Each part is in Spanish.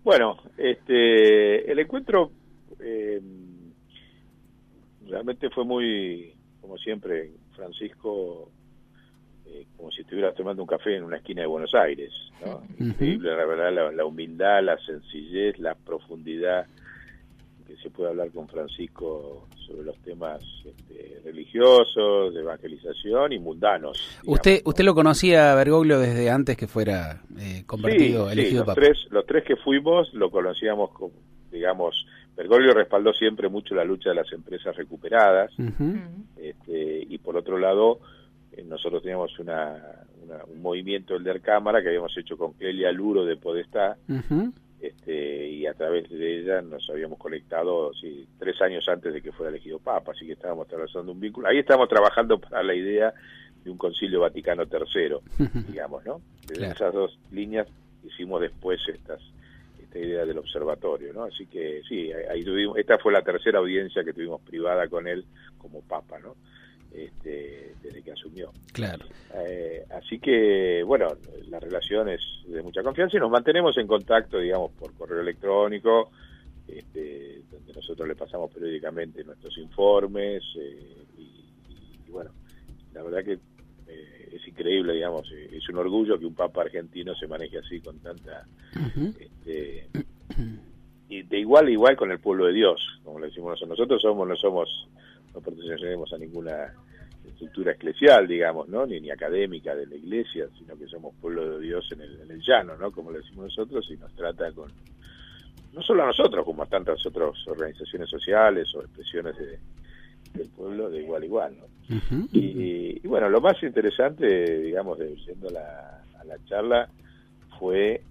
Bueno, el encuentro realmente fue muy, como siempre, Francisco, como si estuvieras tomando un café en una esquina de Buenos Aires, ¿no? Increíble, la verdad, la humildad, la sencillez, la profundidad que se puede hablar con Francisco sobre los temas religiosos, de evangelización y mundanos. ¿Usted lo conocía a Bergoglio desde antes que fuera convertido, elegido Papa? Los tres que fuimos lo conocíamos, digamos, Bergoglio respaldó siempre mucho la lucha de las empresas recuperadas, y por otro lado, nosotros teníamos un movimiento, el de Cámara, que habíamos hecho con Clelia Luro de Podestá, y a través de ella nos habíamos conectado 3 años antes de que fuera elegido Papa, así que estábamos trazando un vínculo. Ahí estábamos trabajando para la idea de un Concilio Vaticano III, digamos, ¿no? Desde esas dos líneas hicimos después esta idea del observatorio, ¿no? Así que sí, ahí tuvimos, esta fue la tercera audiencia que tuvimos privada con él como Papa, ¿no? Desde que asumió. Claro. Así que, bueno, la relación es de mucha confianza y nos mantenemos en contacto, digamos, por correo electrónico, donde nosotros le pasamos periódicamente nuestros informes, y bueno, la verdad que es increíble, digamos, es un orgullo que un Papa argentino se maneje así con tanta... y de igual a igual con el pueblo de Dios, como le decimos nosotros. No pertenecemos a ninguna estructura eclesial, digamos, ¿no? Ni académica de la iglesia, sino que somos pueblo de Dios en el llano, ¿no? Como le decimos nosotros, y nos trata no solo a nosotros, como a tantas otras organizaciones sociales o expresiones del pueblo, de igual a igual, ¿no? Y bueno, lo más interesante, digamos, yendo a la charla, fue,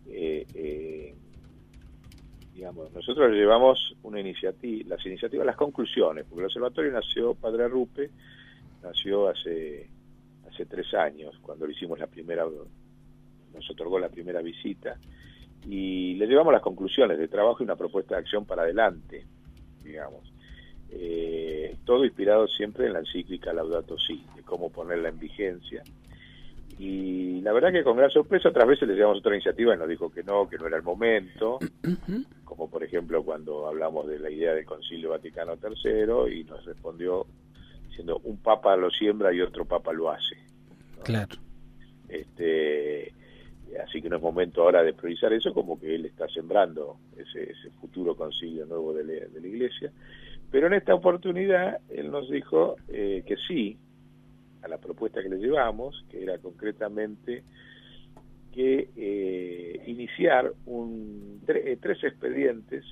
digamos, nosotros llevamos las iniciativas, las conclusiones, porque el observatorio nació, Padre Arrupe, nació hace 3 años, cuando le hicimos nos otorgó la primera visita, y le llevamos las conclusiones de trabajo y una propuesta de acción para adelante, digamos. Todo inspirado siempre en la encíclica Laudato Si, de cómo ponerla en vigencia. Y la verdad que con gran sorpresa, otras veces le llevamos otra iniciativa y nos dijo que no era el momento, como por ejemplo cuando hablamos de la idea del Concilio Vaticano III, y nos respondió diciendo: un Papa lo siembra y otro Papa lo hace, ¿no? Claro. Así que no es momento ahora de priorizar eso, como que él está sembrando ese futuro concilio nuevo de la Iglesia. Pero en esta oportunidad él nos dijo que sí a la propuesta que le llevamos, que era concretamente que iniciar 3 expedientes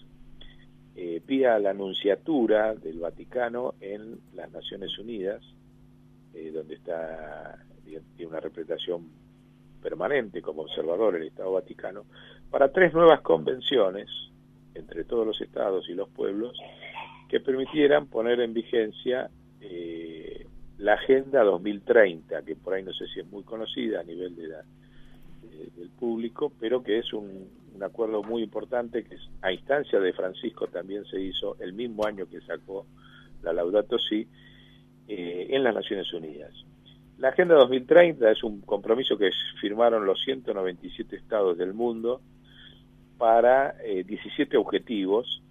vía la Nunciatura del Vaticano en las Naciones Unidas, donde tiene una representación permanente como observador el Estado Vaticano, para 3 nuevas convenciones entre todos los estados y los pueblos que permitieran poner en vigencia la Agenda 2030, que por ahí no sé si es muy conocida a nivel del público, pero que es un acuerdo muy importante, que a instancia de Francisco también se hizo el mismo año que sacó la Laudato Si, en las Naciones Unidas. La Agenda 2030 es un compromiso que firmaron los 197 estados del mundo para 17 objetivos,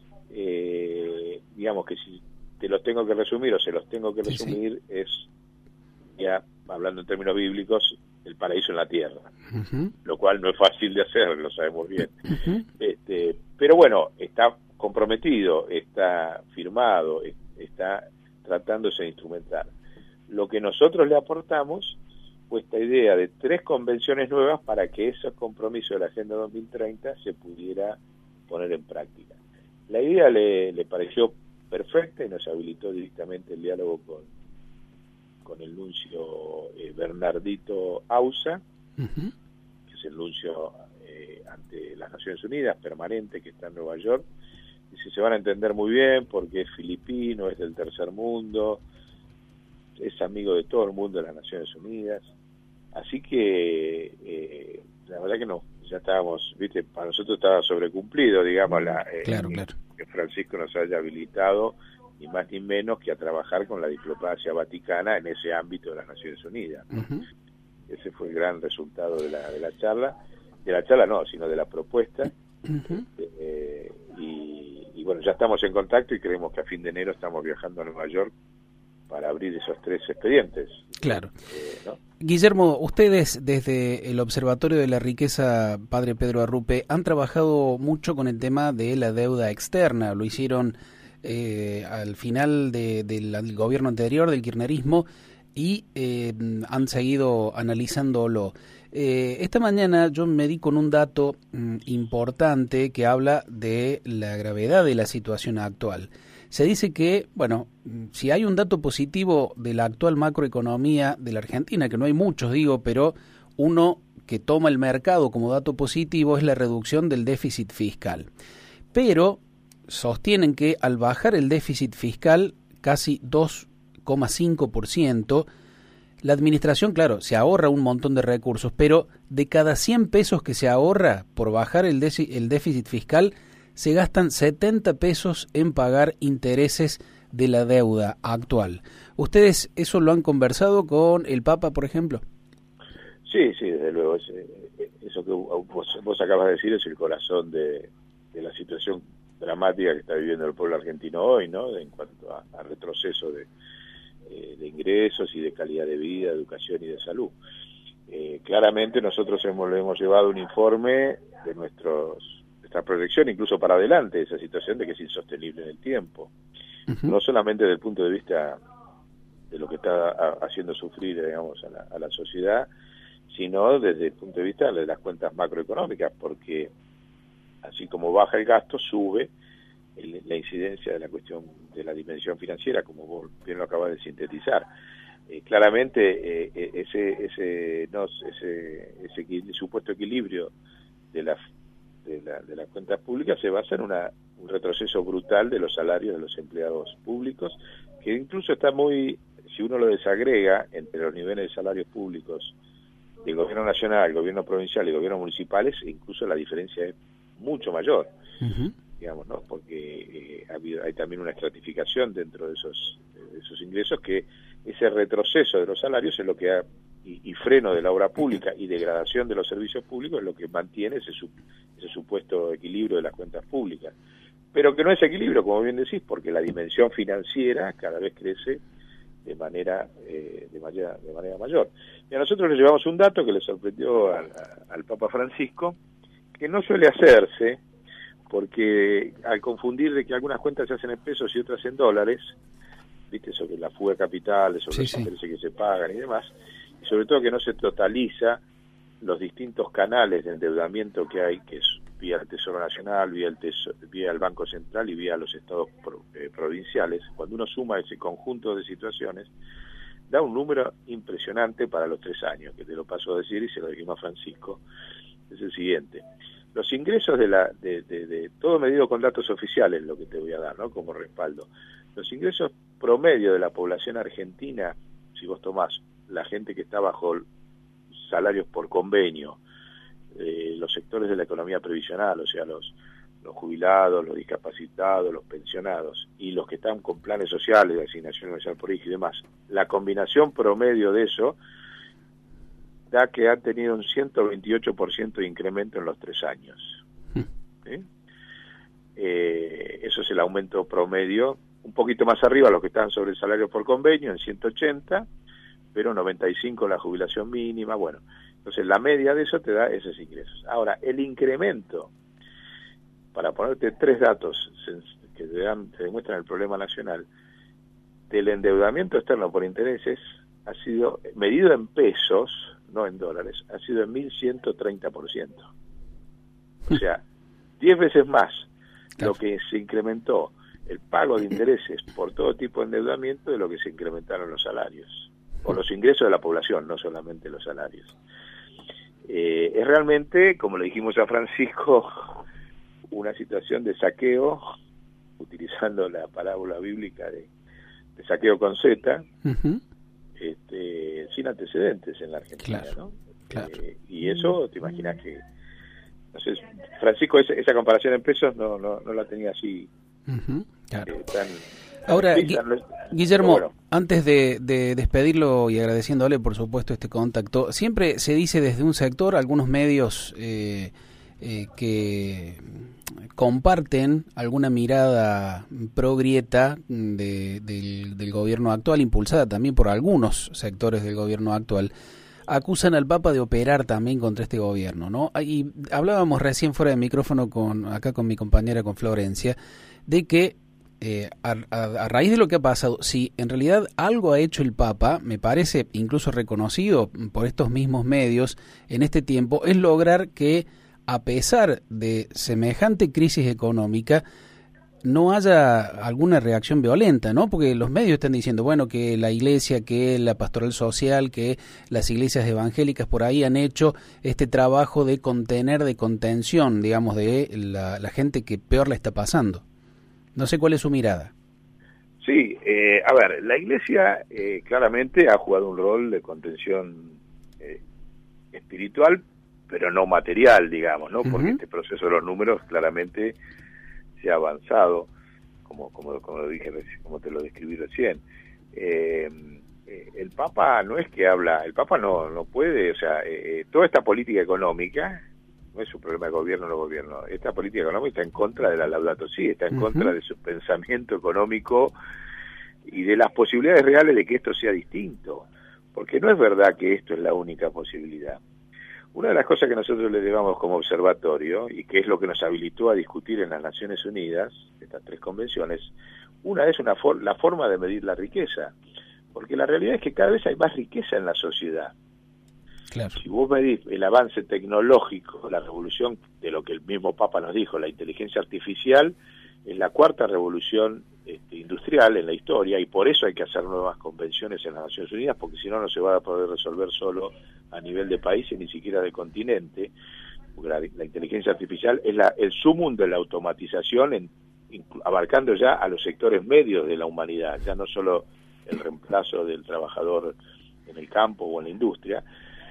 digamos que si te los tengo que resumir o se los tengo que resumir, sí. Es, ya hablando en términos bíblicos, el paraíso en la tierra, lo cual no es fácil de hacer, lo sabemos bien. Pero bueno, está comprometido, está firmado, está tratándose de instrumentar. Lo que nosotros le aportamos fue esta idea de 3 convenciones nuevas para que ese compromiso de la Agenda 2030 se pudiera poner en práctica. La idea le pareció perfecta y nos habilitó directamente el diálogo con el nuncio Bernardito Ausa, que es el nuncio ante las Naciones Unidas permanente, que está en Nueva York. Dice: se van a entender muy bien porque es filipino, es del tercer mundo, es amigo de todo el mundo de las Naciones Unidas. Así que la verdad que no, ya estábamos, viste, para nosotros estaba sobrecumplido, digamos, claro. Que Francisco nos haya habilitado, ni más ni menos que a trabajar con la diplomacia vaticana en ese ámbito de las Naciones Unidas, ¿no? Ese fue el gran resultado de la charla, sino de la propuesta, Y bueno, ya estamos en contacto y creemos que a fin de enero estamos viajando a Nueva York para abrir esos 3 expedientes. Claro. ¿No? Guillermo, ustedes desde el Observatorio de la Riqueza, padre Pedro Arrupe, han trabajado mucho con el tema de la deuda externa. Lo hicieron al final del gobierno anterior, del kirchnerismo, y han seguido analizándolo. Esta mañana yo me di con un dato importante que habla de la gravedad de la situación actual. Se dice que, bueno, si hay un dato positivo de la actual macroeconomía de la Argentina, que no hay muchos, digo, pero uno que toma el mercado como dato positivo es la reducción del déficit fiscal. Pero sostienen que al bajar el déficit fiscal casi 2,5%, la administración, claro, se ahorra un montón de recursos, pero de cada 100 pesos que se ahorra por bajar el déficit fiscal, se gastan 70 pesos en pagar intereses de la deuda actual. ¿Ustedes eso lo han conversado con el Papa, por ejemplo? Sí, desde luego. Eso que vos acabas de decir es el corazón de la situación dramática que está viviendo el pueblo argentino hoy, ¿no? En cuanto a retroceso de ingresos y de calidad de vida, de educación y de salud. Claramente nosotros le hemos llevado un informe de nuestra proyección, incluso para adelante, de esa situación de que es insostenible en el tiempo. No solamente desde el punto de vista de lo que está haciendo sufrir, digamos, a la sociedad, sino desde el punto de vista de las cuentas macroeconómicas, porque así como baja el gasto, sube la incidencia de la cuestión de la dimensión financiera, como vos bien lo acabas de sintetizar. Claramente ese supuesto equilibrio de las cuentas públicas se basa en un retroceso brutal de los salarios de los empleados públicos, que incluso está si uno lo desagrega entre los niveles de salarios públicos del gobierno nacional, el gobierno provincial y gobiernos municipales, incluso la diferencia es mucho mayor. Digamos, ¿no? Porque hay también una estratificación dentro de esos ingresos, que ese retroceso de los salarios es lo que y freno de la obra pública y degradación de los servicios públicos es lo que mantiene ese supuesto equilibrio de las cuentas públicas. Pero que no es equilibrio, como bien decís, porque la dimensión financiera cada vez crece de manera mayor. Y a nosotros le llevamos un dato que le sorprendió al Papa Francisco, que no suele hacerse, porque al confundir de que algunas cuentas se hacen en pesos y otras en dólares, viste, sobre la fuga de capitales, sobre los intereses que se pagan y demás, y sobre todo que no se totaliza los distintos canales de endeudamiento que hay, que es vía el Tesoro Nacional, vía el Banco Central y vía los estados provinciales. Cuando uno suma ese conjunto de situaciones, da un número impresionante para los 3 años, que te lo paso a decir y se lo dijimos a Francisco, es el siguiente. Los ingresos de todo medido con datos oficiales, lo que te voy a dar, ¿no? Como respaldo. Los ingresos promedio de la población argentina, si vos tomás la gente que está bajo salarios por convenio, los sectores de la economía previsional, o sea, los jubilados, los discapacitados, los pensionados, y los que están con planes sociales, de asignación universal por hijo y demás, la combinación promedio de eso da que ha tenido un 128% de incremento en los 3 años. ¿Sí? Eso es el aumento promedio, un poquito más arriba los que están sobre el salario por convenio, en 180, pero 95 la jubilación mínima, bueno. Entonces la media de eso te da esos ingresos. Ahora, el incremento, para ponerte 3 datos que te demuestran el problema nacional, del endeudamiento externo por intereses ha sido, medido en pesos, no en dólares, ha sido en 1.130%. O sea, 10 veces más lo que se incrementó el pago de intereses por todo tipo de endeudamiento de lo que se incrementaron los salarios, o los ingresos de la población, no solamente los salarios. Es realmente, como le dijimos a Francisco, una situación de saqueo, utilizando la parábola bíblica de saqueo con Z, sin antecedentes en la Argentina, ¿no? Y eso, te imaginas que... No sé, Francisco, esa comparación en pesos no la tenía así tan... Ahora, Guillermo, bueno, antes de despedirlo y agradeciéndole, por supuesto, este contacto, siempre se dice desde un sector, algunos medios que comparten alguna mirada pro Grieta del gobierno actual, impulsada también por algunos sectores del gobierno actual, acusan al Papa de operar también contra este gobierno, ¿no? Y hablábamos recién fuera de micrófono acá con mi compañera, con Florencia, de que a raíz de lo que ha pasado, si en realidad algo ha hecho el Papa, me parece incluso reconocido por estos mismos medios en este tiempo, es lograr que, a pesar de semejante crisis económica, no haya alguna reacción violenta, ¿no? Porque los medios están diciendo, bueno, que la iglesia, que la pastoral social, que las iglesias evangélicas por ahí han hecho este trabajo de contener, de contención, digamos, de la gente que peor la está pasando. No sé cuál es su mirada. Sí, a ver, la iglesia claramente ha jugado un rol de contención espiritual, pero no material, digamos, ¿no? Porque este proceso de los números claramente se ha avanzado, como lo dije, como te lo describí recién. El Papa no es que habla, el Papa no puede, o sea, toda esta política económica no es un problema de gobierno o no gobierno. Esta política económica está en contra de la Laudato Si, está en contra de su pensamiento económico y de las posibilidades reales de que esto sea distinto, porque no es verdad que esto es la única posibilidad. Una de las cosas que nosotros le llevamos como observatorio, y que es lo que nos habilitó a discutir en las Naciones Unidas, estas 3 convenciones, una es la forma de medir la riqueza, porque la realidad es que cada vez hay más riqueza en la sociedad. Claro. Si vos medís el avance tecnológico, la revolución de lo que el mismo Papa nos dijo, la inteligencia artificial, es la 4ª revolución industrial en la historia, y por eso hay que hacer nuevas convenciones en las Naciones Unidas, porque si no, no se va a poder resolver solo a nivel de países, ni siquiera de continente, porque la inteligencia artificial es el sumum de la automatización, abarcando ya a los sectores medios de la humanidad, ya no solo el reemplazo del trabajador en el campo o en la industria.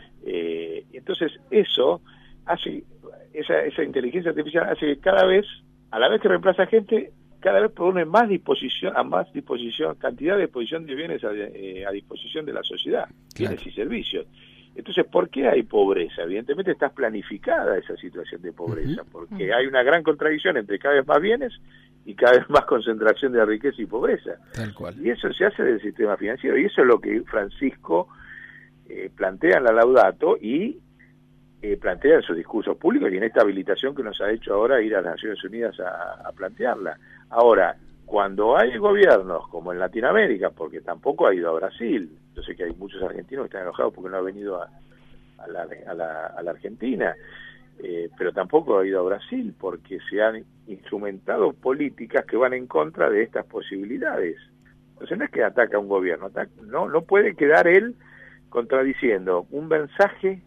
Entonces eso hace, esa inteligencia artificial hace que cada vez, a la vez que reemplaza gente, cada vez pone más disposición, cantidad de disposición de bienes a disposición de la sociedad, claro, bienes y servicios. Entonces, ¿por qué hay pobreza? Evidentemente está planificada esa situación de pobreza, porque hay una gran contradicción entre cada vez más bienes y cada vez más concentración de riqueza y pobreza. Tal cual. Y eso se hace del sistema financiero, y eso es lo que Francisco plantea en la Laudato y plantea en sus discursos públicos y en esta habilitación que nos ha hecho ahora ir a las Naciones Unidas a plantearla. Ahora, cuando hay gobiernos como en Latinoamérica, porque tampoco ha ido a Brasil, yo sé que hay muchos argentinos que están enojados porque no ha venido a la Argentina, pero tampoco ha ido a Brasil porque se han instrumentado políticas que van en contra de estas posibilidades. Entonces no es que ataca a un gobierno, no puede quedar él contradiciendo un mensaje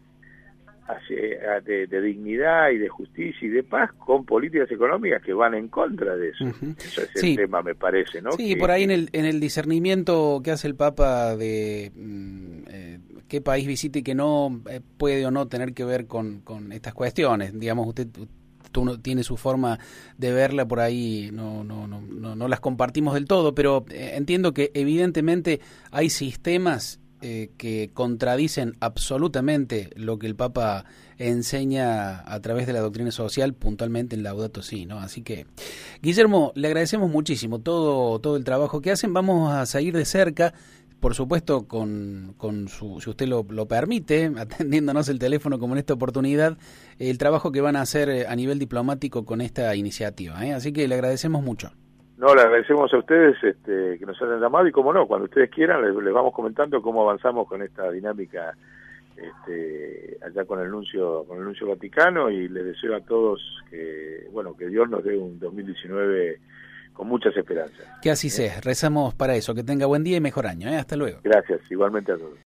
de dignidad y de justicia y de paz con políticas económicas que van en contra de eso. Eso es el tema, me parece, ¿no? Sí, por ahí en el discernimiento que hace el Papa de qué país visite y que no puede o no tener que ver con estas cuestiones. Digamos, tú tiene su forma de verla, por ahí no las compartimos del todo, pero entiendo que evidentemente hay sistemas que contradicen absolutamente lo que el Papa enseña a través de la doctrina social, puntualmente en Laudato Si, ¿no? Así que, Guillermo, le agradecemos muchísimo todo el trabajo que hacen. Vamos a seguir de cerca, por supuesto, con si usted lo permite, atendiéndonos el teléfono como en esta oportunidad, el trabajo que van a hacer a nivel diplomático con esta iniciativa, ¿eh? Así que le agradecemos mucho. No, le agradecemos a ustedes que nos hayan llamado y, como no, cuando ustedes quieran les vamos comentando cómo avanzamos con esta dinámica allá con el nuncio Vaticano, y les deseo a todos que Dios nos dé un 2019 con muchas esperanzas. Que así sea, rezamos para eso, que tenga buen día y mejor año, ¿eh? Hasta luego. Gracias, igualmente a todos.